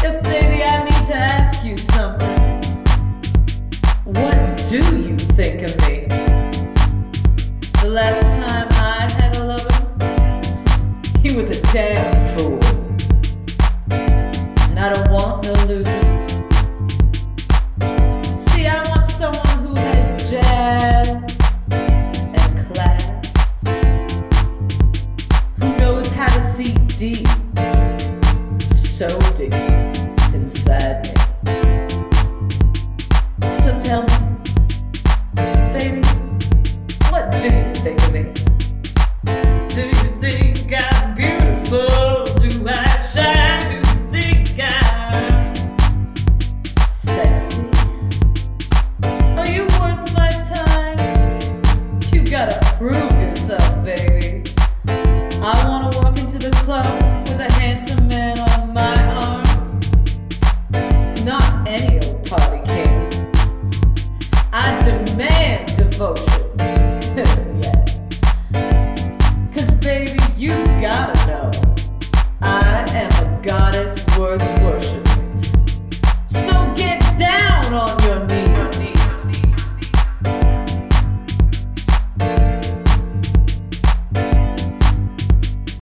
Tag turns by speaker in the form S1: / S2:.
S1: Yes, baby, I need to ask you something. What do you think of me? The last time I had a lover, he was a damn fool. And I don't want no loser. See, I want someone who has jazz and class, who knows how to see deep, so deep inside me.